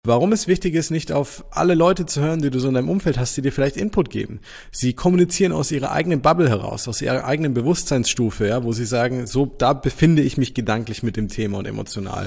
Warum es wichtig ist, nicht auf alle Leute zu hören, die du so in deinem Umfeld hast, die dir vielleicht Input geben. Sie kommunizieren aus ihrer eigenen Bubble heraus, aus ihrer eigenen Bewusstseinsstufe, ja, wo sie sagen, so, da befinde ich mich gedanklich mit dem Thema und emotional.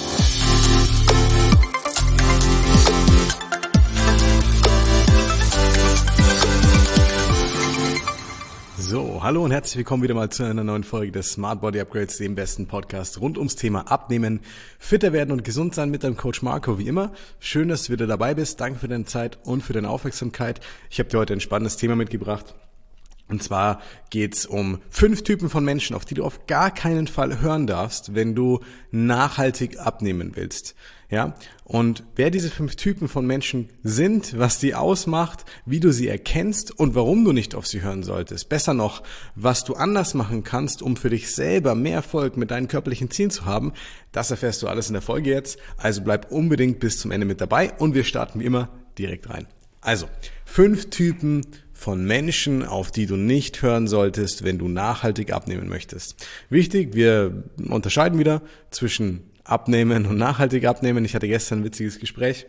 So, hallo und herzlich willkommen wieder mal zu einer neuen Folge des Smart Body Upgrades, dem besten Podcast rund ums Thema Abnehmen, fitter werden und gesund sein mit deinem Coach Marco, wie immer. Schön, dass du wieder dabei bist. Danke für deine Zeit und für deine Aufmerksamkeit. Ich habe dir heute ein spannendes Thema mitgebracht. Und zwar geht's um 5 Typen von Menschen, auf die du auf gar keinen Fall hören darfst, wenn du nachhaltig abnehmen willst. Ja? Und wer diese 5 Typen von Menschen sind, was die ausmacht, wie du sie erkennst und warum du nicht auf sie hören solltest. Besser noch, was du anders machen kannst, um für dich selber mehr Erfolg mit deinen körperlichen Zielen zu haben, das erfährst du alles in der Folge jetzt. Also bleib unbedingt bis zum Ende mit dabei und wir starten wie immer direkt rein. Also, 5 Typen von Menschen, auf die du nicht hören solltest, wenn du nachhaltig abnehmen möchtest. Wichtig, wir unterscheiden wieder zwischen Abnehmen und nachhaltig abnehmen. Ich hatte gestern ein witziges Gespräch.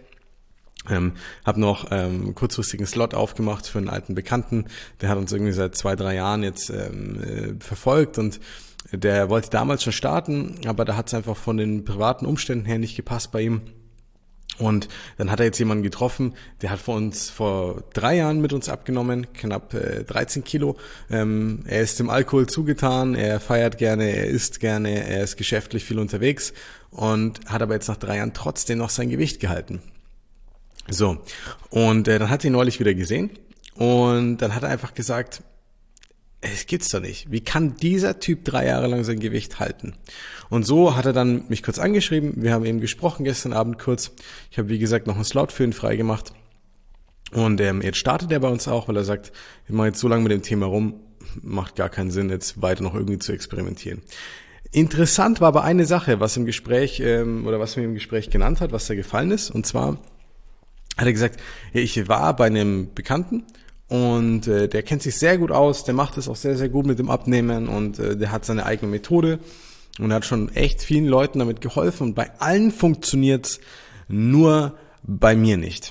Habe noch einen kurzfristigen Slot aufgemacht für einen alten Bekannten. Der hat uns irgendwie seit 2-3 Jahren jetzt verfolgt und der wollte damals schon starten, aber da hat es einfach von den privaten Umständen her nicht gepasst bei ihm. Und dann hat er jetzt jemanden getroffen, der hat vor 3 Jahren mit uns abgenommen, knapp 13 Kilo. Er ist dem Alkohol zugetan, er feiert gerne, er isst gerne, er ist geschäftlich viel unterwegs und hat aber jetzt nach 3 Jahren trotzdem noch sein Gewicht gehalten. So, und dann hat er ihn neulich wieder gesehen und dann hat er einfach gesagt, es gibt's doch nicht. Wie kann dieser Typ 3 Jahre lang sein Gewicht halten? Und so hat er dann mich kurz angeschrieben. Wir haben eben gesprochen gestern Abend kurz. Ich habe, wie gesagt, noch einen Slot für ihn freigemacht. Und jetzt startet er bei uns auch, weil er sagt, ich mache jetzt so lange mit dem Thema rum, macht gar keinen Sinn, jetzt weiter noch irgendwie zu experimentieren. Interessant war aber eine Sache, was im Gespräch was mir im Gespräch genannt hat, was da gefallen ist. Und zwar hat er gesagt, ja, ich war bei einem Bekannten, und der kennt sich sehr gut aus, der macht es auch sehr, sehr gut mit dem Abnehmen und der hat seine eigene Methode und hat schon echt vielen Leuten damit geholfen und bei allen funktioniert's, nur bei mir nicht.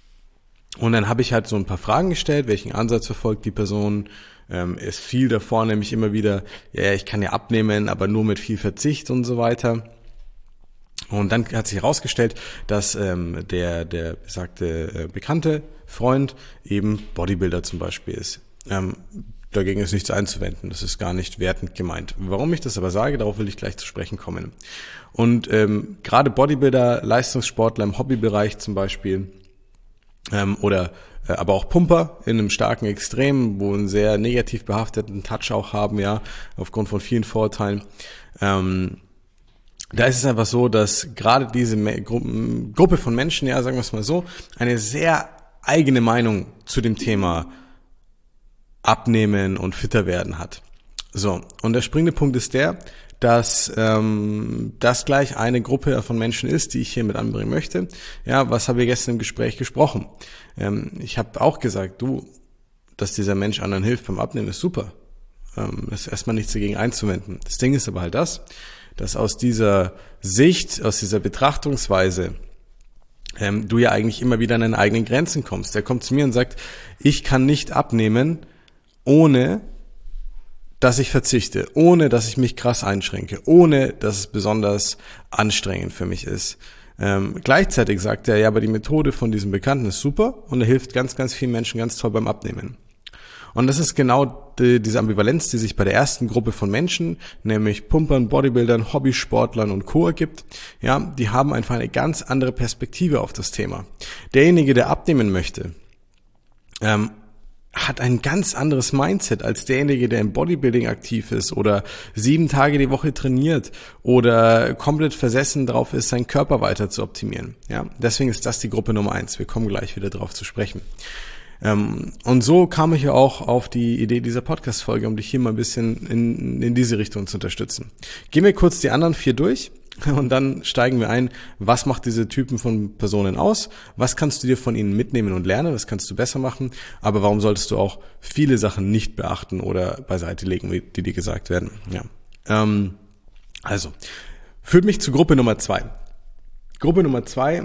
Und dann habe ich halt so ein paar Fragen gestellt, welchen Ansatz verfolgt die Person. Es fiel davor nämlich immer wieder, ja, ich kann ja abnehmen, aber nur mit viel Verzicht und so weiter. Und dann hat sich herausgestellt, dass der besagte bekannte Freund eben Bodybuilder zum Beispiel ist. Dagegen ist nichts einzuwenden, das ist gar nicht wertend gemeint. Warum ich das aber sage, darauf will ich gleich zu sprechen kommen. Und gerade Bodybuilder, Leistungssportler im Hobbybereich zum Beispiel aber auch Pumper in einem starken Extrem, wo einen sehr negativ behafteten Touch auch haben, ja, aufgrund von vielen Vorurteilen. Da ist es einfach so, dass gerade diese Gruppe von Menschen, ja, sagen wir es mal so, eine sehr eigene Meinung zu dem Thema Abnehmen und fitter werden hat. So, und der springende Punkt ist der, dass das gleich eine Gruppe von Menschen ist, die ich hier mit anbringen möchte. Ja, was haben wir gestern im Gespräch gesprochen? Ich habe auch gesagt, dass dieser Mensch anderen hilft beim Abnehmen, ist super. Ist erstmal nichts dagegen einzuwenden. Das Ding ist aber halt dass aus dieser Sicht, aus dieser Betrachtungsweise du ja eigentlich immer wieder an deine eigenen Grenzen kommst. Der kommt zu mir und sagt, ich kann nicht abnehmen, ohne dass ich verzichte, ohne dass ich mich krass einschränke, ohne dass es besonders anstrengend für mich ist. Gleichzeitig sagt er, ja, aber die Methode von diesem Bekannten ist super und er hilft ganz, ganz vielen Menschen ganz toll beim Abnehmen. Und das ist genau diese Ambivalenz, die sich bei der ersten Gruppe von Menschen, nämlich Pumpern, Bodybuildern, Hobbysportlern und Co. ergibt. Ja, die haben einfach eine ganz andere Perspektive auf das Thema. Derjenige, der abnehmen möchte, hat ein ganz anderes Mindset als derjenige, der im Bodybuilding aktiv ist oder 7 Tage die Woche trainiert oder komplett versessen drauf ist, seinen Körper weiter zu optimieren. Ja, deswegen ist das die Gruppe Nummer 1. Wir kommen gleich wieder drauf zu sprechen. Und so kam ich ja auch auf die Idee dieser Podcast-Folge, um dich hier mal ein bisschen in diese Richtung zu unterstützen. Gehen wir kurz die anderen 4 durch und dann steigen wir ein, was macht diese Typen von Personen aus, was kannst du dir von ihnen mitnehmen und lernen, was kannst du besser machen, aber warum solltest du auch viele Sachen nicht beachten oder beiseite legen, die dir gesagt werden. Ja. Also, führt mich zu Gruppe Nummer 2. Gruppe Nummer 2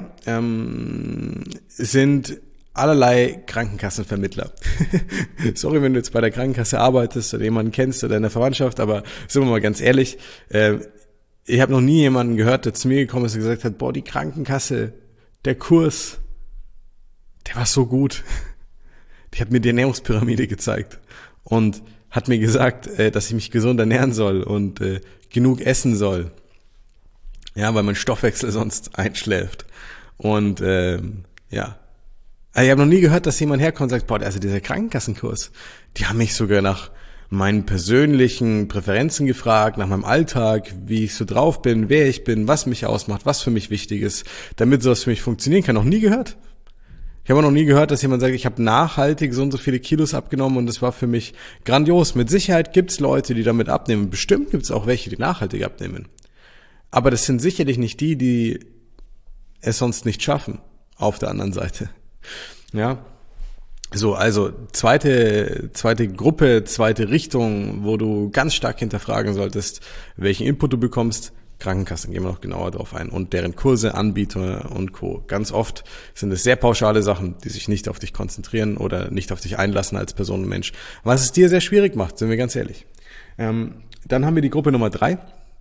sind allerlei Krankenkassenvermittler. Sorry, wenn du jetzt bei der Krankenkasse arbeitest oder jemanden kennst oder in der Verwandtschaft, aber sind wir mal ganz ehrlich, ich habe noch nie jemanden gehört, der zu mir gekommen ist und gesagt hat, boah, die Krankenkasse, der Kurs, der war so gut. Die hat mir die Ernährungspyramide gezeigt und hat mir gesagt, dass ich mich gesund ernähren soll und genug essen soll. Ja, weil mein Stoffwechsel sonst einschläft. Und ja. Ich habe noch nie gehört, dass jemand herkommt und sagt, boah, also dieser Krankenkassenkurs, die haben mich sogar nach meinen persönlichen Präferenzen gefragt, nach meinem Alltag, wie ich so drauf bin, wer ich bin, was mich ausmacht, was für mich wichtig ist, damit sowas für mich funktionieren kann. Noch nie gehört. Ich habe noch nie gehört, dass jemand sagt, ich habe nachhaltig so und so viele Kilos abgenommen und das war für mich grandios. Mit Sicherheit gibt's Leute, die damit abnehmen. Bestimmt gibt's auch welche, die nachhaltig abnehmen. Aber das sind sicherlich nicht die, die es sonst nicht schaffen, auf der anderen Seite. Ja, so, also zweite Gruppe, zweite Richtung, wo du ganz stark hinterfragen solltest, welchen Input du bekommst. Krankenkassen, gehen wir noch genauer drauf ein, und deren Kurse, Anbieter und Co. Ganz oft sind es sehr pauschale Sachen, die sich nicht auf dich konzentrieren oder nicht auf dich einlassen als Person und Mensch, was es dir sehr schwierig macht, sind wir ganz ehrlich. Dann haben wir die Gruppe Nummer 3,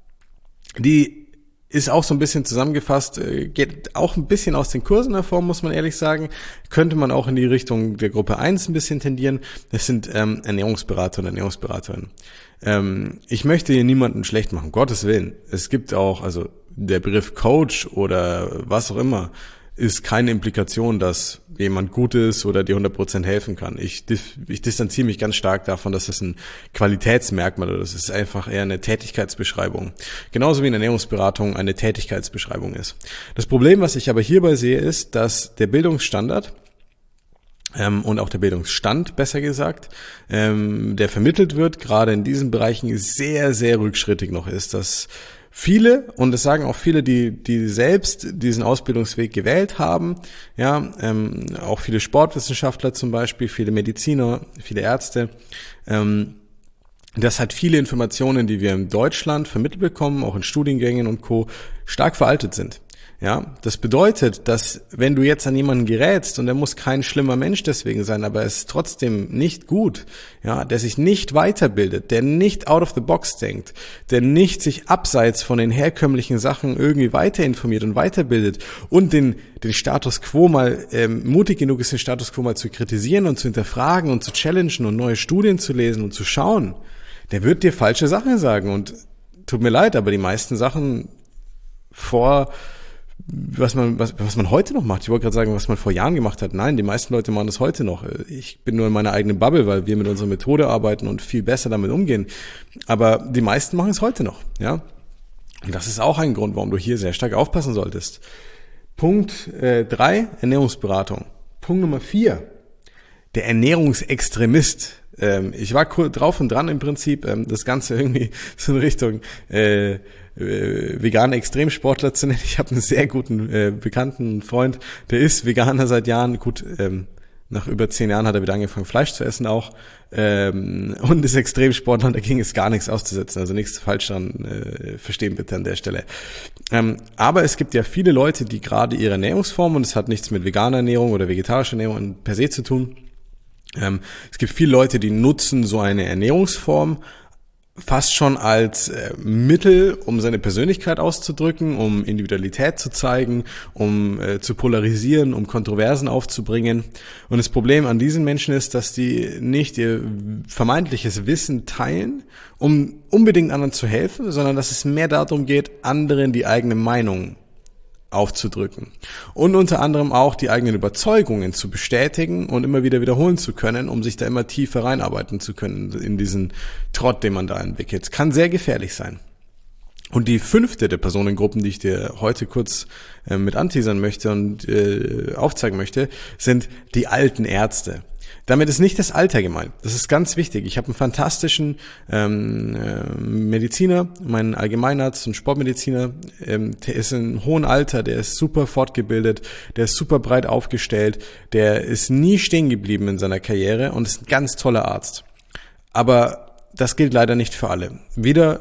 die ist auch so ein bisschen zusammengefasst, geht auch ein bisschen aus den Kursen hervor, muss man ehrlich sagen. Könnte man auch in die Richtung der Gruppe 1 ein bisschen tendieren. Das sind Ernährungsberater und Ernährungsberaterinnen. Ich möchte hier niemanden schlecht machen, Gottes Willen. Es gibt auch, also der Begriff Coach oder was auch immer, ist keine Implikation, dass jemand gut ist oder dir 100% helfen kann. Ich distanziere mich ganz stark davon, dass das ein Qualitätsmerkmal oder das ist einfach eher eine Tätigkeitsbeschreibung. Genauso wie in Ernährungsberatung eine Tätigkeitsbeschreibung ist. Das Problem, was ich aber hierbei sehe, ist, dass der Bildungsstandard und auch der Bildungsstand, besser gesagt, der vermittelt wird, gerade in diesen Bereichen sehr, sehr rückschrittig noch ist, dass viele, und das sagen auch viele, die selbst diesen Ausbildungsweg gewählt haben, ja, auch viele Sportwissenschaftler zum Beispiel, viele Mediziner, viele Ärzte, dass halt viele Informationen, die wir in Deutschland vermittelt bekommen, auch in Studiengängen und Co., stark veraltet sind. Ja, das bedeutet, dass wenn du jetzt an jemanden gerätst und er muss kein schlimmer Mensch deswegen sein, aber er ist trotzdem nicht gut, ja, der sich nicht weiterbildet, der nicht out of the box denkt, der nicht sich abseits von den herkömmlichen Sachen irgendwie weiter informiert und weiterbildet und den Status Quo mal mutig genug ist, den Status Quo mal zu kritisieren und zu hinterfragen und zu challengen und neue Studien zu lesen und zu schauen, der wird dir falsche Sachen sagen. Und tut mir leid, aber die meisten Sachen was man heute noch macht. Ich wollte gerade sagen, was man vor Jahren gemacht hat. Nein, die meisten Leute machen das heute noch. Ich bin nur in meiner eigenen Bubble, weil wir mit unserer Methode arbeiten und viel besser damit umgehen. Aber die meisten machen es heute noch, ja. Und das ist auch ein Grund, warum du hier sehr stark aufpassen solltest. Punkt 3, Ernährungsberatung. Punkt Nummer 4, der Ernährungsextremist. Ich war drauf und dran im Prinzip, das Ganze irgendwie so in Richtung vegane Extremsportler zu nennen. Ich habe einen sehr guten bekannten Freund, der ist Veganer seit Jahren. Gut, nach über 10 Jahren hat er wieder angefangen, Fleisch zu essen auch. Und ist Extremsportler und da ging es gar nichts auszusetzen. Also nichts falsch dran, verstehen bitte an der Stelle. Aber es gibt ja viele Leute, die gerade ihre Ernährungsform, und es hat nichts mit veganer Ernährung oder vegetarischer Ernährung per se zu tun. Es gibt viele Leute, die nutzen so eine Ernährungsform fast schon als Mittel, um seine Persönlichkeit auszudrücken, um Individualität zu zeigen, um zu polarisieren, um Kontroversen aufzubringen. Und das Problem an diesen Menschen ist, dass die nicht ihr vermeintliches Wissen teilen, um unbedingt anderen zu helfen, sondern dass es mehr darum geht, anderen die eigene Meinung aufzudrücken und unter anderem auch die eigenen Überzeugungen zu bestätigen und immer wieder wiederholen zu können, um sich da immer tiefer reinarbeiten zu können in diesen Trott, den man da entwickelt. Kann sehr gefährlich sein. Und die 5. der Personengruppen, die ich dir heute kurz mit anteasern möchte und aufzeigen möchte, sind die alten Ärzte. Damit ist nicht das Alter gemeint. Das ist ganz wichtig. Ich habe einen fantastischen Mediziner, meinen Allgemeinarzt und Sportmediziner. Der ist in einem hohen Alter, der ist super fortgebildet, der ist super breit aufgestellt, der ist nie stehen geblieben in seiner Karriere und ist ein ganz toller Arzt. Aber das gilt leider nicht für alle. Weder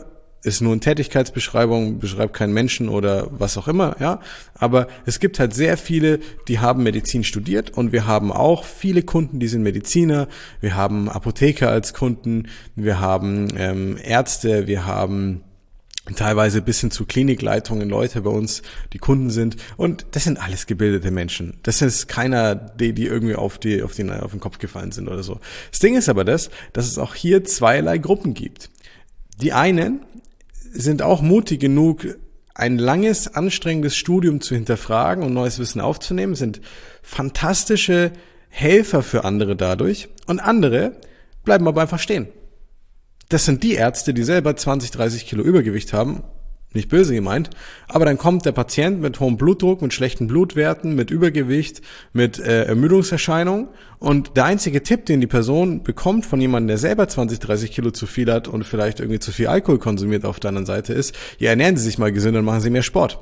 ist nur eine Tätigkeitsbeschreibung, beschreibt keinen Menschen oder was auch immer, ja. Aber es gibt halt sehr viele, die haben Medizin studiert und wir haben auch viele Kunden, die sind Mediziner, wir haben Apotheker als Kunden, wir haben Ärzte, wir haben teilweise bis hin zu Klinikleitungen Leute bei uns, die Kunden sind, und das sind alles gebildete Menschen. Das ist keiner, die irgendwie auf den Kopf gefallen sind oder so. Das Ding ist aber dass es auch hier zweierlei Gruppen gibt. Die einen sind auch mutig genug, ein langes, anstrengendes Studium zu hinterfragen und neues Wissen aufzunehmen, sind fantastische Helfer für andere dadurch, und andere bleiben aber einfach stehen. Das sind die Ärzte, die selber 20, 30 Kilo Übergewicht haben, nicht böse gemeint, aber dann kommt der Patient mit hohem Blutdruck, mit schlechten Blutwerten, mit Übergewicht, mit Ermüdungserscheinungen, und der einzige Tipp, den die Person bekommt von jemandem, der selber 20, 30 Kilo zu viel hat und vielleicht irgendwie zu viel Alkohol konsumiert auf der anderen Seite ist, ja, ernähren Sie sich mal gesünder und machen Sie mehr Sport.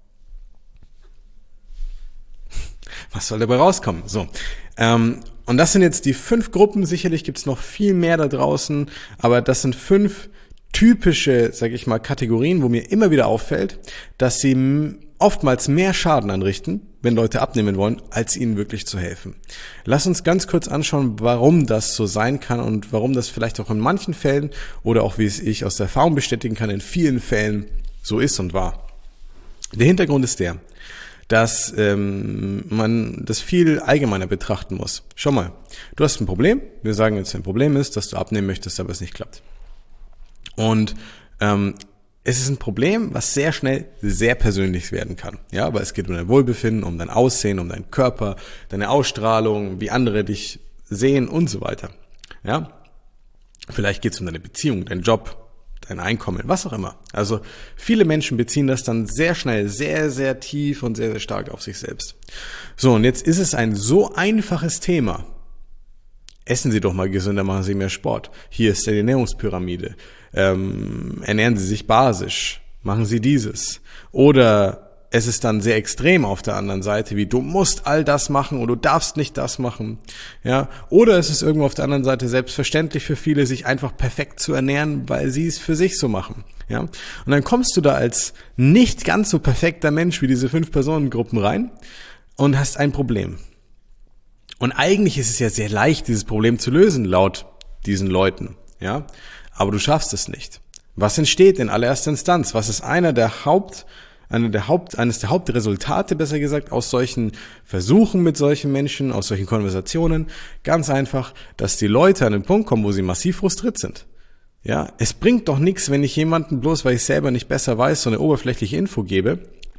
Was soll dabei rauskommen? So, und das sind jetzt die 5 Gruppen. Sicherlich gibt's noch viel mehr da draußen, aber das sind 5 typische, sag ich mal, Kategorien, wo mir immer wieder auffällt, dass sie oftmals mehr Schaden anrichten, wenn Leute abnehmen wollen, als ihnen wirklich zu helfen. Lass uns ganz kurz anschauen, warum das so sein kann und warum das vielleicht auch in manchen Fällen oder auch, wie es ich aus der Erfahrung bestätigen kann, in vielen Fällen so ist und war. Der Hintergrund ist der, dass man das viel allgemeiner betrachten muss. Schau mal, du hast ein Problem. Wir sagen jetzt, ein Problem ist, dass du abnehmen möchtest, aber es nicht klappt. Und es ist ein Problem, was sehr schnell sehr persönlich werden kann. Ja, aber es geht um dein Wohlbefinden, um dein Aussehen, um deinen Körper, deine Ausstrahlung, wie andere dich sehen und so weiter. Ja, vielleicht geht es um deine Beziehung, deinen Job, dein Einkommen, was auch immer. Also viele Menschen beziehen das dann sehr schnell, sehr, sehr tief und sehr, sehr stark auf sich selbst. So, und jetzt ist es ein so einfaches Thema. Essen Sie doch mal gesünder, machen Sie mehr Sport. Hier ist die Ernährungspyramide. Ernähren Sie sich basisch, machen Sie dieses. Oder es ist dann sehr extrem auf der anderen Seite, wie du musst all das machen oder du darfst nicht das machen. Ja, oder es ist irgendwo auf der anderen Seite selbstverständlich für viele, sich einfach perfekt zu ernähren, weil sie es für sich so machen. Ja, und dann kommst du da als nicht ganz so perfekter Mensch wie diese 5 Personengruppen rein und hast ein Problem. Und eigentlich ist es ja sehr leicht, dieses Problem zu lösen, laut diesen Leuten. Ja, aber du schaffst es nicht. Was entsteht in allererster Instanz? Was ist eines der Hauptresultate, besser gesagt, aus solchen Versuchen mit solchen Menschen, aus solchen Konversationen? Ganz einfach, dass die Leute an den Punkt kommen, wo sie massiv frustriert sind. Ja, es bringt doch nichts, wenn ich jemanden bloß, weil ich selber nicht besser weiß, so eine oberflächliche Info gebe.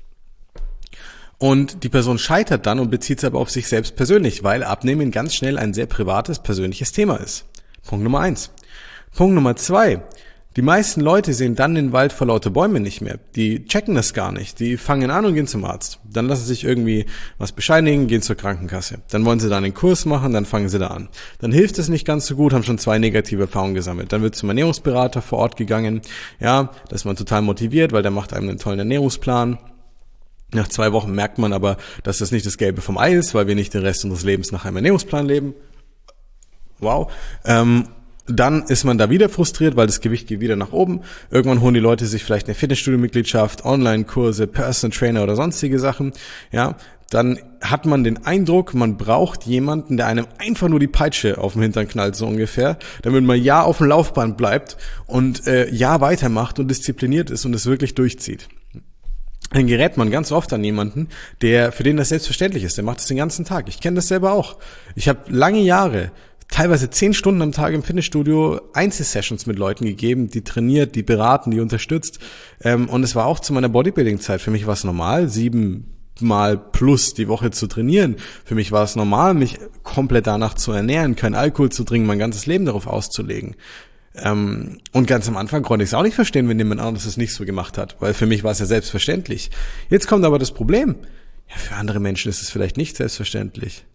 Und die Person scheitert dann und bezieht es aber auf sich selbst persönlich, weil Abnehmen ganz schnell ein sehr privates, persönliches Thema ist. Punkt Nummer 1. Punkt Nummer 2. Die meisten Leute sehen dann den Wald vor lauter Bäumen nicht mehr. Die checken das gar nicht. Die fangen an und gehen zum Arzt. Dann lassen sie sich irgendwie was bescheinigen, gehen zur Krankenkasse. Dann wollen sie da einen Kurs machen, dann fangen sie da an. Dann hilft es nicht ganz so gut, haben schon 2 negative Erfahrungen gesammelt. Dann wird zum Ernährungsberater vor Ort gegangen. Ja, da ist man total motiviert, weil der macht einem einen tollen Ernährungsplan. Nach 2 Wochen merkt man aber, dass das nicht das Gelbe vom Ei ist, weil wir nicht den Rest unseres Lebens nach einem Ernährungsplan leben. Wow. Dann ist man da wieder frustriert, weil das Gewicht geht wieder nach oben. Irgendwann holen die Leute sich vielleicht eine Fitnessstudio-Mitgliedschaft, Online-Kurse, Personal Trainer oder sonstige Sachen. Ja, dann hat man den Eindruck, man braucht jemanden, der einem einfach nur die Peitsche auf den Hintern knallt, so ungefähr, damit man ja auf dem Laufband bleibt und ja weitermacht und diszipliniert ist und es wirklich durchzieht. Dann gerät man ganz oft an jemanden, für den das selbstverständlich ist. Der macht das den ganzen Tag. Ich kenne das selber auch. Ich habe lange Jahre, teilweise 10 Stunden am Tag im Fitnessstudio Einzelsessions mit Leuten gegeben, die trainiert, die beraten, die unterstützt. Und es war auch zu meiner Bodybuilding-Zeit. Für mich war es normal, 7 Mal plus die Woche zu trainieren. Für mich war es normal, mich komplett danach zu ernähren, keinen Alkohol zu trinken, mein ganzes Leben darauf auszulegen. Und ganz am Anfang konnte ich es auch nicht verstehen, wenn jemand anderes es nicht so gemacht hat, weil für mich war es ja selbstverständlich. Jetzt kommt aber das Problem. Ja, für andere Menschen ist es vielleicht nicht selbstverständlich.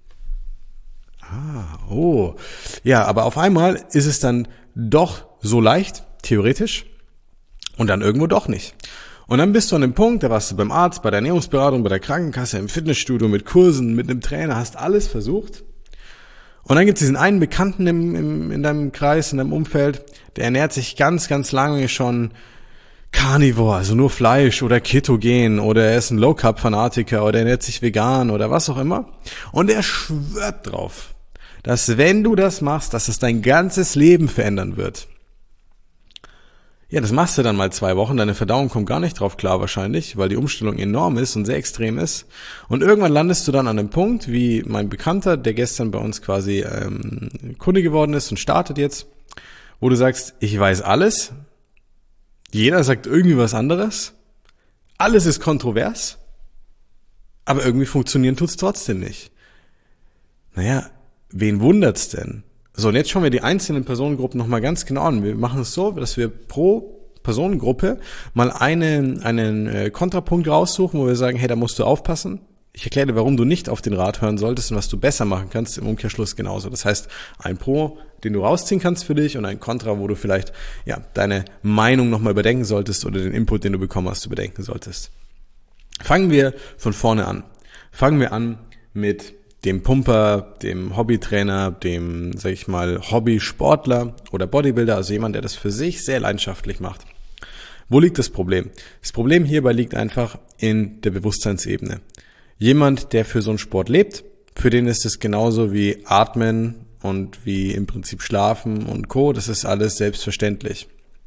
Ja, aber auf einmal ist es dann doch so leicht, theoretisch, und dann irgendwo doch nicht. Und dann bist du an dem Punkt, da warst du beim Arzt, bei der Ernährungsberatung, bei der Krankenkasse, im Fitnessstudio, mit Kursen, mit einem Trainer, hast alles versucht. Und dann gibt es diesen einen Bekannten in deinem Kreis, in deinem Umfeld, der ernährt sich ganz, ganz lange schon Carnivore, also nur Fleisch oder Ketogen oder er ist ein Low-Carb-Fanatiker oder er ernährt sich vegan oder was auch immer. Und er schwört drauf, dass wenn du das machst, dass es dein ganzes Leben verändern wird. Ja, das machst du dann mal 2 Wochen, deine Verdauung kommt gar nicht drauf klar wahrscheinlich, weil die Umstellung enorm ist und sehr extrem ist. Und irgendwann landest du dann an einem Punkt, wie mein Bekannter, der gestern bei uns quasi Kunde geworden ist und startet jetzt, wo du sagst, ich weiß alles, jeder sagt irgendwie was anderes, alles ist kontrovers, aber irgendwie funktionieren tut's trotzdem nicht. Naja, wen wundert's denn? So, und jetzt schauen wir die einzelnen Personengruppen nochmal ganz genau an. Wir machen es so, dass wir pro Personengruppe mal einen Kontrapunkt raussuchen, wo wir sagen, hey, da musst du aufpassen. Ich erkläre dir, warum du nicht auf den Rat hören solltest und was du besser machen kannst, im Umkehrschluss genauso. Das heißt, ein Pro, den du rausziehen kannst für dich und ein Kontra, wo du vielleicht deine Meinung nochmal überdenken solltest oder den Input, den du bekommen hast, überdenken solltest. Fangen wir von vorne an. Fangen wir an mit dem Pumper, dem Hobbytrainer, dem, sag ich mal, Hobbysportler oder Bodybuilder, also jemand, der das für sich sehr leidenschaftlich macht. Wo liegt das Problem? Das Problem hierbei liegt einfach in der Bewusstseinsebene. Jemand, der für so einen Sport lebt, für den ist es genauso wie Atmen und wie im Prinzip Schlafen und Co., das ist alles selbstverständlich.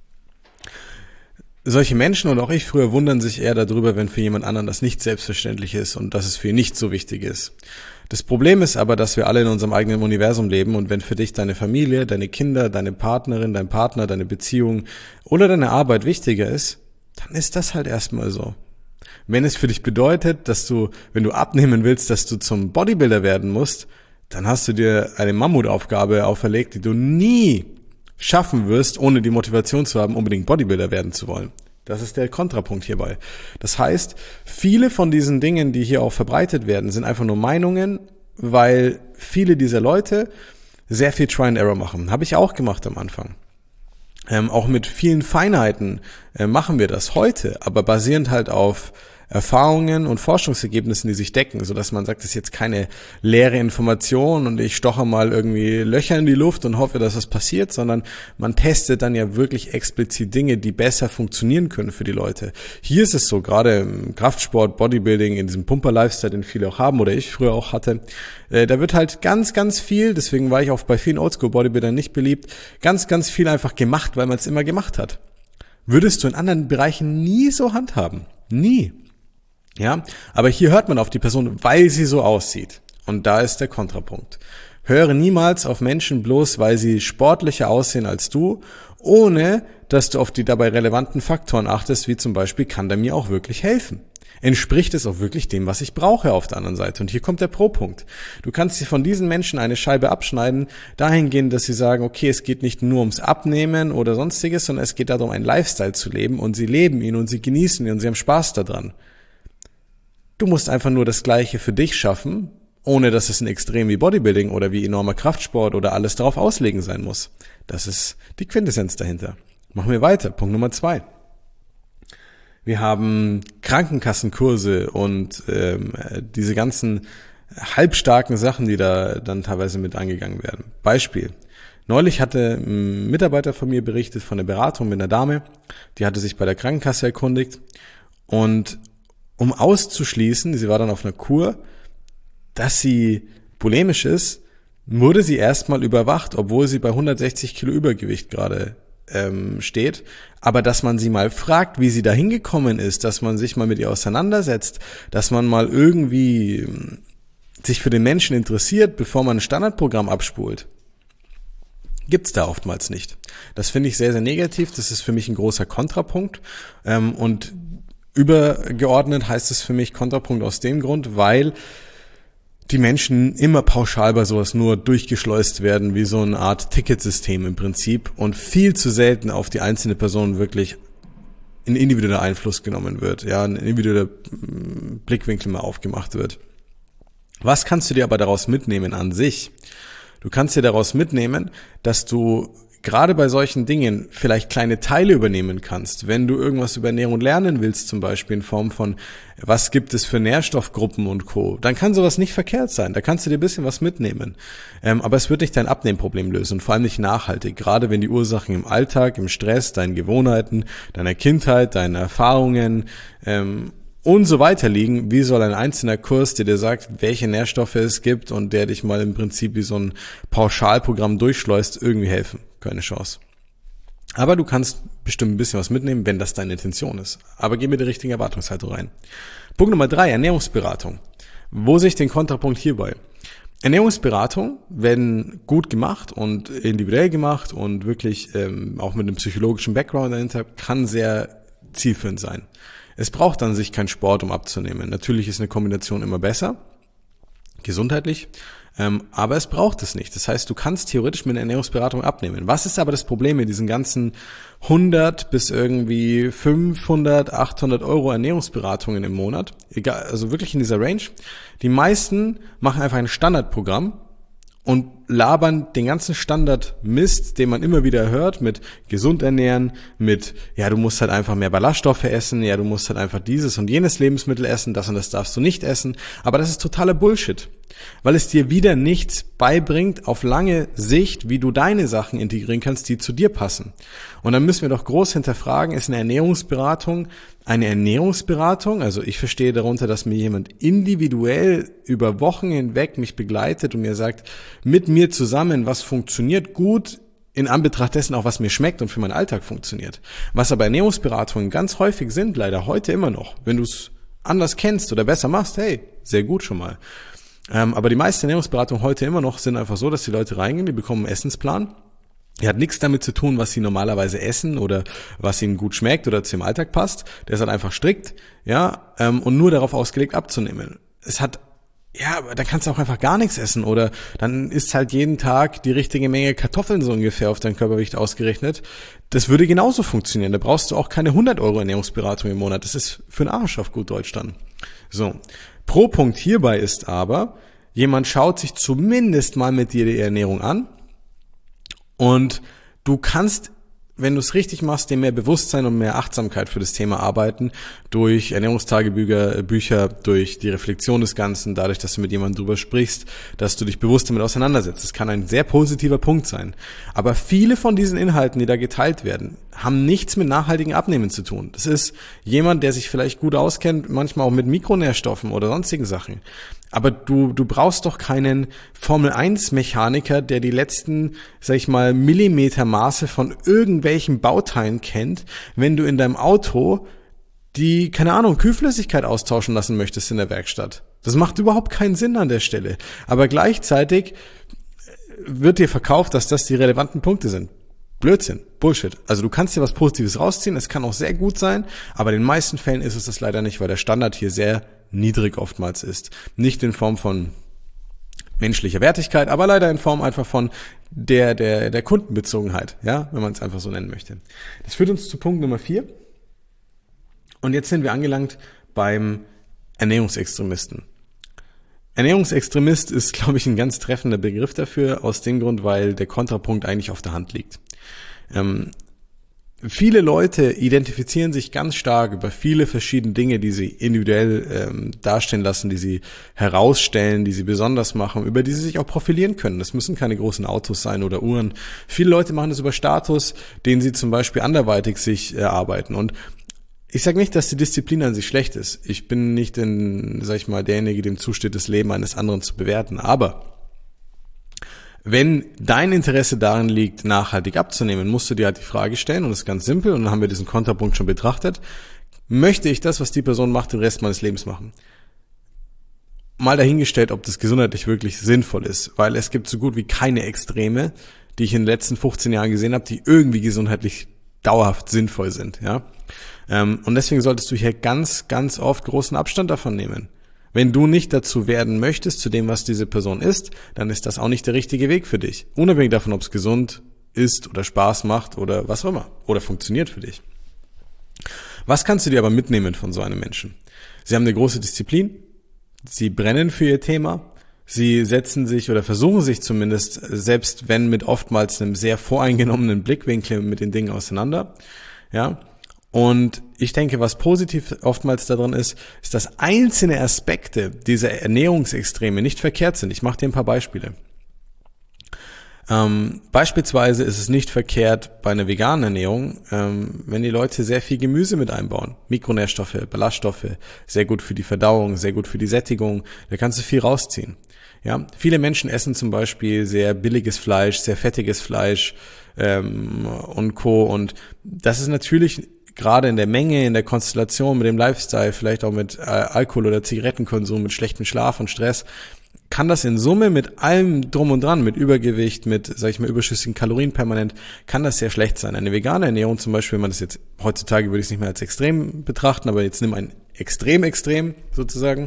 Solche Menschen und auch ich früher wundern sich eher darüber, wenn für jemand anderen das nicht selbstverständlich ist und dass es für ihn nicht so wichtig ist. Das Problem ist aber, dass wir alle in unserem eigenen Universum leben und wenn für dich deine Familie, deine Kinder, deine Partnerin, dein Partner, deine Beziehung oder deine Arbeit wichtiger ist, dann ist das halt erstmal so. Wenn es für dich bedeutet, dass du, wenn du abnehmen willst, dass du zum Bodybuilder werden musst, dann hast du dir eine Mammutaufgabe auferlegt, die du nie schaffen wirst, ohne die Motivation zu haben, unbedingt Bodybuilder werden zu wollen. Das ist der Kontrapunkt hierbei. Das heißt, viele von diesen Dingen, die hier auch verbreitet werden, sind einfach nur Meinungen, weil viele dieser Leute sehr viel Try and Error machen. Habe ich auch gemacht am Anfang. Auch mit vielen Feinheiten machen wir das heute, aber basierend halt auf Erfahrungen und Forschungsergebnissen, die sich decken, so dass man sagt, das ist jetzt keine leere Information und ich stoche mal irgendwie Löcher in die Luft und hoffe, dass das passiert, sondern man testet dann ja wirklich explizit Dinge, die besser funktionieren können für die Leute. Hier ist es so, gerade im Kraftsport, Bodybuilding, in diesem Pumper-Lifestyle, den viele auch haben oder ich früher auch hatte, da wird halt ganz, ganz viel, deswegen war ich auch bei vielen Oldschool-Bodybuildern nicht beliebt, ganz, ganz viel einfach gemacht, weil man es immer gemacht hat. Würdest du in anderen Bereichen nie so handhaben. Nie. Ja, aber hier hört man auf die Person, weil sie so aussieht. Und da ist der Kontrapunkt. Höre niemals auf Menschen bloß, weil sie sportlicher aussehen als du, ohne dass du auf die dabei relevanten Faktoren achtest, wie zum Beispiel, kann der mir auch wirklich helfen? Entspricht es auch wirklich dem, was ich brauche auf der anderen Seite? Und hier kommt der Pro-Punkt. Du kannst dir von diesen Menschen eine Scheibe abschneiden, dahingehend, dass sie sagen, okay, es geht nicht nur ums Abnehmen oder sonstiges, sondern es geht darum, einen Lifestyle zu leben und sie leben ihn und sie genießen ihn und sie haben Spaß daran. Du musst einfach nur das Gleiche für dich schaffen, ohne dass es ein Extrem wie Bodybuilding oder wie enormer Kraftsport oder alles darauf auslegen sein muss. Das ist die Quintessenz dahinter. Machen wir weiter. Punkt Nummer 2. Wir haben Krankenkassenkurse und diese ganzen halbstarken Sachen, die da dann teilweise mit angegangen werden. Beispiel. Neulich hatte ein Mitarbeiter von mir berichtet von einer Beratung mit einer Dame, die hatte sich bei der Krankenkasse erkundigt und um auszuschließen, sie war dann auf einer Kur, dass sie bulimisch ist, wurde sie erstmal überwacht, obwohl sie bei 160 Kilo Übergewicht gerade steht. Aber dass man sie mal fragt, wie sie da hingekommen ist, dass man sich mal mit ihr auseinandersetzt, dass man mal irgendwie sich für den Menschen interessiert, bevor man ein Standardprogramm abspult, gibt's da oftmals nicht. Das finde ich sehr, sehr negativ. Das ist für mich ein großer Kontrapunkt. Und übergeordnet heißt es für mich Kontrapunkt aus dem Grund, weil die Menschen immer pauschal bei sowas nur durchgeschleust werden, wie so eine Art Ticketsystem im Prinzip und viel zu selten auf die einzelne Person wirklich ein individueller Einfluss genommen wird, ja, ein individueller Blickwinkel mal aufgemacht wird. Was kannst du dir aber daraus mitnehmen an sich? Du kannst dir daraus mitnehmen, dass du gerade bei solchen Dingen vielleicht kleine Teile übernehmen kannst, wenn du irgendwas über Ernährung lernen willst, zum Beispiel in Form von, was gibt es für Nährstoffgruppen und Co., dann kann sowas nicht verkehrt sein. Da kannst du dir ein bisschen was mitnehmen. Aber es wird nicht dein Abnehmproblem lösen und vor allem nicht nachhaltig, gerade wenn die Ursachen im Alltag, im Stress, deinen Gewohnheiten, deiner Kindheit, deinen Erfahrungen und so weiter liegen. Wie soll ein einzelner Kurs, der dir sagt, welche Nährstoffe es gibt und der dich mal im Prinzip wie so ein Pauschalprogramm durchschleust, irgendwie helfen? Keine Chance. Aber du kannst bestimmt ein bisschen was mitnehmen, wenn das deine Intention ist. Aber geh mit der richtigen Erwartungshaltung rein. Punkt Nummer 3, Ernährungsberatung. Wo sehe ich den Kontrapunkt hierbei? Ernährungsberatung werden gut gemacht und individuell gemacht und wirklich auch mit einem psychologischen Background dahinter, kann sehr zielführend sein. Es braucht an sich keinen Sport, um abzunehmen. Natürlich ist eine Kombination immer besser, gesundheitlich, aber es braucht es nicht. Das heißt, du kannst theoretisch mit einer Ernährungsberatung abnehmen. Was ist aber das Problem mit diesen ganzen 100 bis irgendwie 500, 800 Euro Ernährungsberatungen im Monat? Egal, also wirklich in dieser Range. Die meisten machen einfach ein Standardprogramm und labern den ganzen Standard-Mist, den man immer wieder hört, mit gesund ernähren, mit, ja, du musst halt einfach mehr Ballaststoffe essen, ja, du musst halt einfach dieses und jenes Lebensmittel essen, das und das darfst du nicht essen. Aber das ist totaler Bullshit, weil es dir wieder nichts beibringt auf lange Sicht, wie du deine Sachen integrieren kannst, die zu dir passen. Und dann müssen wir doch groß hinterfragen, ist eine Ernährungsberatung, also ich verstehe darunter, dass mir jemand individuell über Wochen hinweg mich begleitet und mir sagt, mit mir zusammen, was funktioniert gut, in Anbetracht dessen auch, was mir schmeckt und für meinen Alltag funktioniert. Was aber Ernährungsberatungen ganz häufig sind, leider heute immer noch, wenn du es anders kennst oder besser machst, hey, sehr gut schon mal. Aber die meisten Ernährungsberatungen heute immer noch sind einfach so, dass die Leute reingehen, die bekommen einen Essensplan. Der hat nichts damit zu tun, was sie normalerweise essen oder was ihnen gut schmeckt oder zu ihrem Alltag passt. Der ist halt einfach strikt, ja, und nur darauf ausgelegt abzunehmen. Dann kannst du auch einfach gar nichts essen oder dann isst halt jeden Tag die richtige Menge Kartoffeln so ungefähr auf dein Körpergewicht ausgerechnet. Das würde genauso funktionieren. Da brauchst du auch keine 100 Euro Ernährungsberatung im Monat. Das ist für den Arsch auf gut Deutsch dann. So. Pro Punkt hierbei ist aber, jemand schaut sich zumindest mal mit dir die Ernährung an und du kannst, wenn du es richtig machst, dir mehr Bewusstsein und mehr Achtsamkeit für das Thema arbeiten, durch Ernährungstagebücher, durch die Reflexion des Ganzen, dadurch, dass du mit jemandem drüber sprichst, dass du dich bewusst damit auseinandersetzt. Das kann ein sehr positiver Punkt sein. Aber viele von diesen Inhalten, die da geteilt werden, haben nichts mit nachhaltigem Abnehmen zu tun. Das ist jemand, der sich vielleicht gut auskennt, manchmal auch mit Mikronährstoffen oder sonstigen Sachen. Aber du brauchst doch keinen Formel-1-Mechaniker, der die letzten, sag ich mal, Millimetermaße von irgendwelchen Bauteilen kennt, wenn du in deinem Auto die, keine Ahnung, Kühlflüssigkeit austauschen lassen möchtest in der Werkstatt. Das macht überhaupt keinen Sinn an der Stelle. Aber gleichzeitig wird dir verkauft, dass das die relevanten Punkte sind. Blödsinn, Bullshit. Also du kannst dir was Positives rausziehen, es kann auch sehr gut sein, aber in den meisten Fällen ist es das leider nicht, weil der Standard hier sehr niedrig oftmals ist. Nicht in Form von menschlicher Wertigkeit, aber leider in Form einfach von der Kundenbezogenheit, ja, wenn man es einfach so nennen möchte. Das führt uns zu Punkt Nummer 4. Und jetzt sind wir angelangt beim Ernährungsextremisten. Ernährungsextremist ist, glaube ich, ein ganz treffender Begriff dafür, aus dem Grund, weil der Kontrapunkt eigentlich auf der Hand liegt. Viele Leute identifizieren sich ganz stark über viele verschiedene Dinge, die sie individuell darstellen lassen, die sie herausstellen, die sie besonders machen, über die sie sich auch profilieren können. Das müssen keine großen Autos sein oder Uhren. Viele Leute machen das über Status, den sie zum Beispiel anderweitig sich erarbeiten. Und ich sage nicht, dass die Disziplin an sich schlecht ist. Ich bin nicht derjenige, dem zusteht, das Leben eines anderen zu bewerten. Aber wenn dein Interesse darin liegt, nachhaltig abzunehmen, musst du dir halt die Frage stellen, und das ist ganz simpel, und dann haben wir diesen Kontrapunkt schon betrachtet: Möchte ich das, was die Person macht, den Rest meines Lebens machen? Mal dahingestellt, ob das gesundheitlich wirklich sinnvoll ist, weil es gibt so gut wie keine Extreme, die ich in den letzten 15 Jahren gesehen habe, die irgendwie gesundheitlich dauerhaft sinnvoll sind, ja. Und deswegen solltest du hier ganz, ganz oft großen Abstand davon nehmen. Wenn du nicht dazu werden möchtest, zu dem, was diese Person ist, dann ist das auch nicht der richtige Weg für dich. Unabhängig davon, ob es gesund ist oder Spaß macht oder was auch immer. Oder funktioniert für dich. Was kannst du dir aber mitnehmen von so einem Menschen? Sie haben eine große Disziplin. Sie brennen für ihr Thema. Sie setzen sich oder versuchen sich zumindest, selbst wenn mit oftmals einem sehr voreingenommenen Blickwinkel mit den Dingen auseinander, ja. Und ich denke, was positiv oftmals daran ist, dass einzelne Aspekte dieser Ernährungsextreme nicht verkehrt sind. Ich mache dir ein paar Beispiele. Beispielsweise ist es nicht verkehrt bei einer veganen Ernährung, wenn die Leute sehr viel Gemüse mit einbauen. Mikronährstoffe, Ballaststoffe, sehr gut für die Verdauung, sehr gut für die Sättigung. Da kannst du viel rausziehen. Ja, viele Menschen essen zum Beispiel sehr billiges Fleisch, sehr fettiges Fleisch und Co. Und das ist natürlich gerade in der Menge, in der Konstellation mit dem Lifestyle, vielleicht auch mit Alkohol- oder Zigarettenkonsum, mit schlechtem Schlaf und Stress, kann das in Summe mit allem drum und dran, mit Übergewicht, mit, sag ich mal, überschüssigen Kalorien permanent, kann das sehr schlecht sein. Eine vegane Ernährung zum Beispiel, wenn man das jetzt, heutzutage würde ich es nicht mehr als extrem betrachten, aber jetzt nimm ein extrem sozusagen,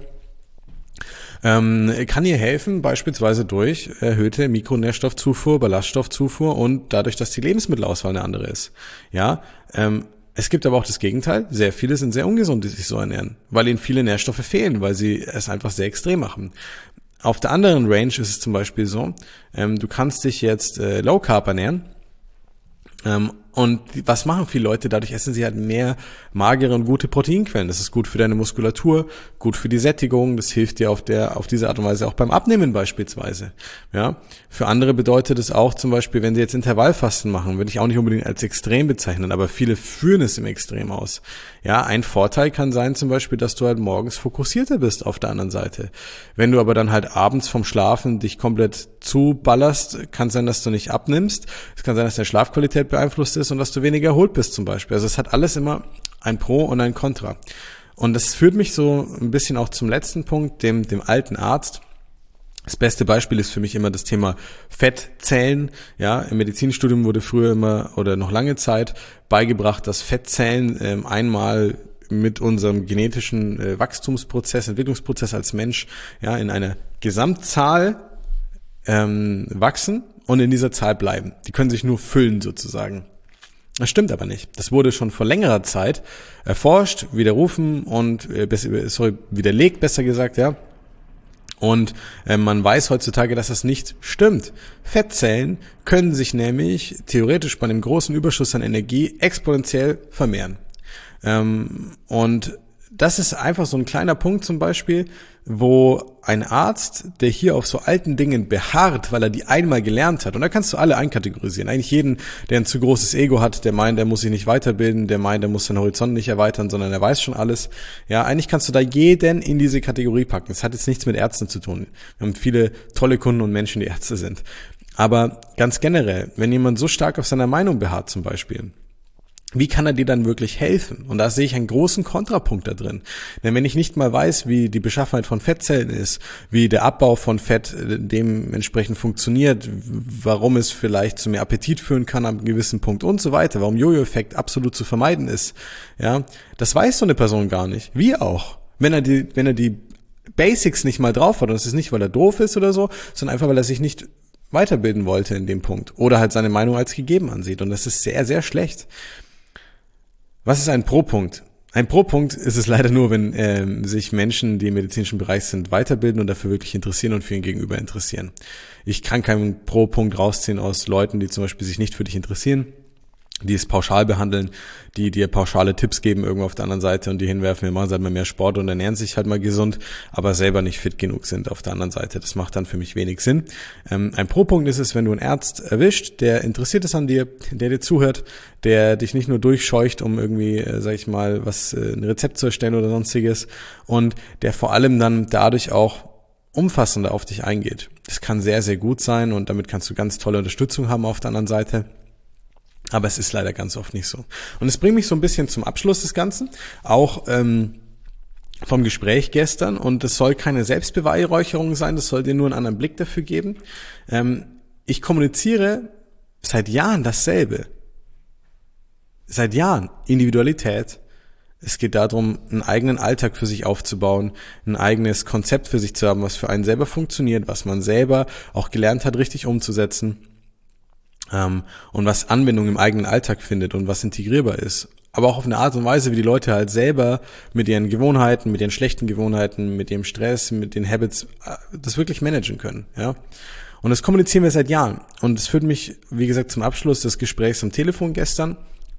kann ihr helfen, beispielsweise durch erhöhte Mikronährstoffzufuhr, Ballaststoffzufuhr und dadurch, dass die Lebensmittelauswahl eine andere ist. Ja, es gibt aber auch das Gegenteil. Sehr viele sind sehr ungesund, die sich so ernähren, weil ihnen viele Nährstoffe fehlen, weil sie es einfach sehr extrem machen. Auf der anderen Range ist es zum Beispiel so, du kannst dich jetzt Low Carb ernähren. Und was machen viele Leute? Dadurch essen sie halt mehr magere und gute Proteinquellen. Das ist gut für deine Muskulatur, gut für die Sättigung. Das hilft dir auf diese Art und Weise auch beim Abnehmen beispielsweise. Ja. Für andere bedeutet es auch zum Beispiel, wenn sie jetzt Intervallfasten machen, würde ich auch nicht unbedingt als extrem bezeichnen, aber viele führen es im Extrem aus. Ja, ein Vorteil kann sein zum Beispiel, dass du halt morgens fokussierter bist auf der anderen Seite. Wenn du aber dann halt abends vom Schlafen dich komplett zuballerst, kann es sein, dass du nicht abnimmst. Es kann sein, dass deine Schlafqualität beeinflusst ist und dass du weniger erholt bist zum Beispiel. Also es hat alles immer ein Pro und ein Contra. Und das führt mich so ein bisschen auch zum letzten Punkt, dem alten Arzt. Das beste Beispiel ist für mich immer das Thema Fettzellen. Ja, im Medizinstudium wurde früher immer oder noch lange Zeit beigebracht, dass Fettzellen einmal mit unserem genetischen Wachstumsprozess, Entwicklungsprozess als Mensch ja in einer Gesamtzahl wachsen und in dieser Zahl bleiben. Die können sich nur füllen sozusagen. Das stimmt aber nicht. Das wurde schon vor längerer Zeit erforscht, widerrufen und widerlegt, besser gesagt, ja. Und man weiß heutzutage, dass das nicht stimmt. Fettzellen können sich nämlich theoretisch bei einem großen Überschuss an Energie exponentiell vermehren. Und das ist einfach so ein kleiner Punkt zum Beispiel, wo ein Arzt, der hier auf so alten Dingen beharrt, weil er die einmal gelernt hat, und da kannst du alle einkategorisieren. Eigentlich jeden, der ein zu großes Ego hat, der meint, der muss sich nicht weiterbilden, der meint, der muss seinen Horizont nicht erweitern, sondern er weiß schon alles. Ja, eigentlich kannst du da jeden in diese Kategorie packen. Das hat jetzt nichts mit Ärzten zu tun. Wir haben viele tolle Kunden und Menschen, die Ärzte sind. Aber ganz generell, wenn jemand so stark auf seiner Meinung beharrt zum Beispiel, wie kann er dir dann wirklich helfen? Und da sehe ich einen großen Kontrapunkt da drin. Denn wenn ich nicht mal weiß, wie die Beschaffenheit von Fettzellen ist, wie der Abbau von Fett dementsprechend funktioniert, warum es vielleicht zu mehr Appetit führen kann am gewissen Punkt und so weiter, warum Jojo-Effekt absolut zu vermeiden ist, ja, das weiß so eine Person gar nicht. Wie auch. Wenn er die Basics nicht mal drauf hat, und das ist nicht, weil er doof ist oder so, sondern einfach, weil er sich nicht weiterbilden wollte in dem Punkt oder halt seine Meinung als gegeben ansieht. Und das ist sehr, sehr schlecht. Was ist ein Pro-Punkt? Ein Pro-Punkt ist es leider nur, wenn sich Menschen, die im medizinischen Bereich sind, weiterbilden und dafür wirklich interessieren und für ihn gegenüber interessieren. Ich kann keinen Pro-Punkt rausziehen aus Leuten, die zum Beispiel sich nicht für dich interessieren, die es pauschal behandeln, die dir pauschale Tipps geben irgendwo auf der anderen Seite und die hinwerfen, wir machen halt mal mehr Sport und ernähren sich halt mal gesund, aber selber nicht fit genug sind auf der anderen Seite. Das macht dann für mich wenig Sinn. Ein Pro-Punkt ist es, wenn du einen Arzt erwischt, der interessiert ist an dir, der dir zuhört, der dich nicht nur durchscheucht, um irgendwie, sag ich mal, ein Rezept zu erstellen oder sonstiges und der vor allem dann dadurch auch umfassender auf dich eingeht. Das kann sehr, sehr gut sein und damit kannst du ganz tolle Unterstützung haben auf der anderen Seite. Aber es ist leider ganz oft nicht so. Und es bringt mich so ein bisschen zum Abschluss des Ganzen, auch vom Gespräch gestern. Und es soll keine Selbstbeweihräucherung sein, das soll dir nur einen anderen Blick dafür geben. Ich kommuniziere seit Jahren dasselbe. Seit Jahren Individualität. Es geht darum, einen eigenen Alltag für sich aufzubauen, ein eigenes Konzept für sich zu haben, was für einen selber funktioniert, was man selber auch gelernt hat, richtig umzusetzen. Und was Anwendung im eigenen Alltag findet und was integrierbar ist. aber auch auf eine Art und Weise, wie die Leute halt selber mit ihren Gewohnheiten, mit ihren schlechten Gewohnheiten, mit dem Stress, mit den Habits das wirklich managen können, ja. Und das kommunizieren wir seit Jahren. Und es führt mich, wie gesagt, zum Abschluss des Gesprächs am Telefon gestern.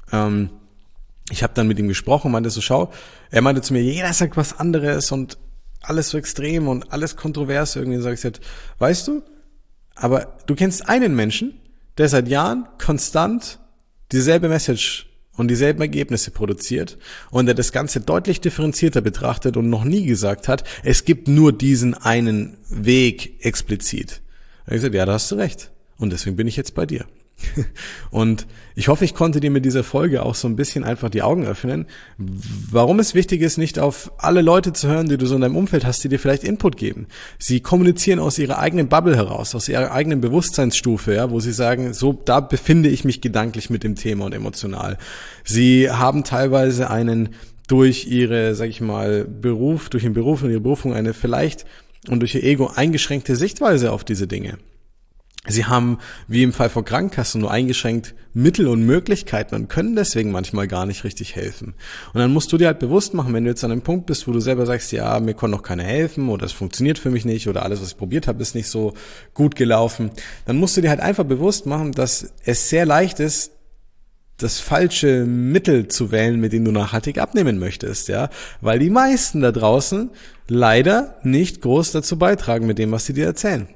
Ich habe dann mit ihm gesprochen und meinte so, er meinte zu mir, jeder sagt was anderes und alles so extrem und alles kontrovers. Irgendwie sage ich halt, weißt du, aber du kennst einen Menschen, der seit Jahren konstant dieselbe Message und dieselben Ergebnisse produziert und der das Ganze deutlich differenzierter betrachtet und noch nie gesagt hat, es gibt nur diesen einen Weg explizit. Da habe ich gesagt, ja, da hast du recht. Und deswegen bin ich jetzt bei dir. Und ich hoffe, ich konnte dir mit dieser Folge auch so ein bisschen einfach die Augen öffnen, warum es wichtig ist, nicht auf alle Leute zu hören, die du so in deinem Umfeld hast, die dir vielleicht Input geben. Sie kommunizieren aus ihrer eigenen Bubble heraus, aus ihrer eigenen Bewusstseinsstufe, ja, wo sie sagen, so, da befinde ich mich gedanklich mit dem Thema und emotional. Sie haben teilweise durch ihre, sag ich mal, durch den Beruf und ihre Berufung eine vielleicht und durch ihr Ego eingeschränkte Sichtweise auf diese Dinge. Sie haben, wie im Fall von Krankenkassen, nur eingeschränkt Mittel und Möglichkeiten und können deswegen manchmal gar nicht richtig helfen. Und dann musst du dir halt bewusst machen, wenn du jetzt an einem Punkt bist, wo du selber sagst, ja, mir kann noch keiner helfen oder es funktioniert für mich nicht oder alles, was ich probiert habe, ist nicht so gut gelaufen, dann musst du dir halt einfach bewusst machen, dass es sehr leicht ist, das falsche Mittel zu wählen, mit dem du nachhaltig abnehmen möchtest, ja, weil die meisten da draußen leider nicht groß dazu beitragen mit dem, was sie dir erzählen.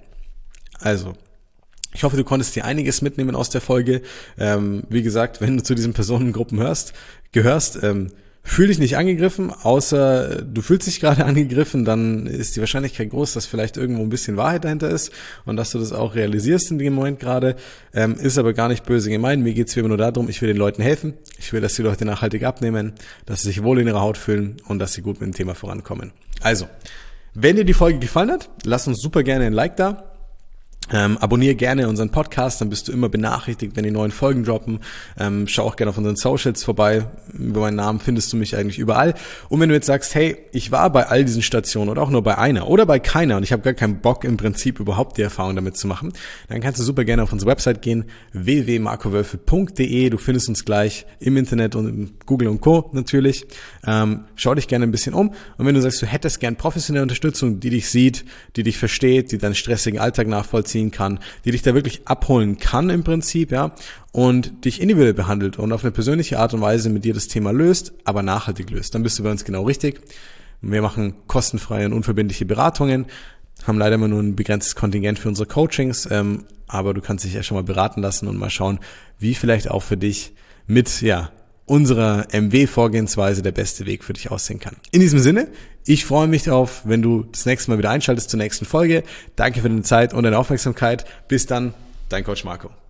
Also, ich hoffe, du konntest dir einiges mitnehmen aus der Folge. Wie gesagt, wenn du zu diesen Personengruppen gehörst, fühl dich nicht angegriffen, außer du fühlst dich gerade angegriffen, dann ist die Wahrscheinlichkeit groß, dass vielleicht irgendwo ein bisschen Wahrheit dahinter ist und dass du das auch realisierst in dem Moment gerade. Ist aber gar nicht böse gemeint. Mir geht's immer nur darum, ich will den Leuten helfen. Ich will, dass die Leute nachhaltig abnehmen, dass sie sich wohl in ihrer Haut fühlen und dass sie gut mit dem Thema vorankommen. Also, wenn dir die Folge gefallen hat, lass uns super gerne ein Like da. Abonniere gerne unseren Podcast, dann bist du immer benachrichtigt, wenn die neuen Folgen droppen. Schau auch gerne auf unseren Socials vorbei. Über meinen Namen findest du mich eigentlich überall. Und wenn du jetzt sagst, hey, ich war bei all diesen Stationen oder auch nur bei einer oder bei keiner und ich habe gar keinen Bock im Prinzip überhaupt die Erfahrung damit zu machen, dann kannst du super gerne auf unsere Website gehen, www.marcowölfe.de. Du findest uns gleich im Internet und im Google und Co. natürlich. Schau dich gerne ein bisschen um. Und wenn du sagst, du hättest gern professionelle Unterstützung, die dich sieht, die dich versteht, die deinen stressigen Alltag nachvollziehen kann, die dich da wirklich abholen kann im Prinzip, ja, und dich individuell behandelt und auf eine persönliche Art und Weise mit dir das Thema löst, aber nachhaltig löst, dann bist du bei uns genau richtig. Wir machen kostenfreie und unverbindliche Beratungen, haben leider immer nur ein begrenztes Kontingent für unsere Coachings, aber du kannst dich ja schon mal beraten lassen und mal schauen, wie vielleicht auch für dich mit, unserer MW-Vorgehensweise der beste Weg für dich aussehen kann. In diesem Sinne, ich freue mich darauf, wenn du das nächste Mal wieder einschaltest zur nächsten Folge. Danke für deine Zeit und deine Aufmerksamkeit. Bis dann, dein Coach Marco.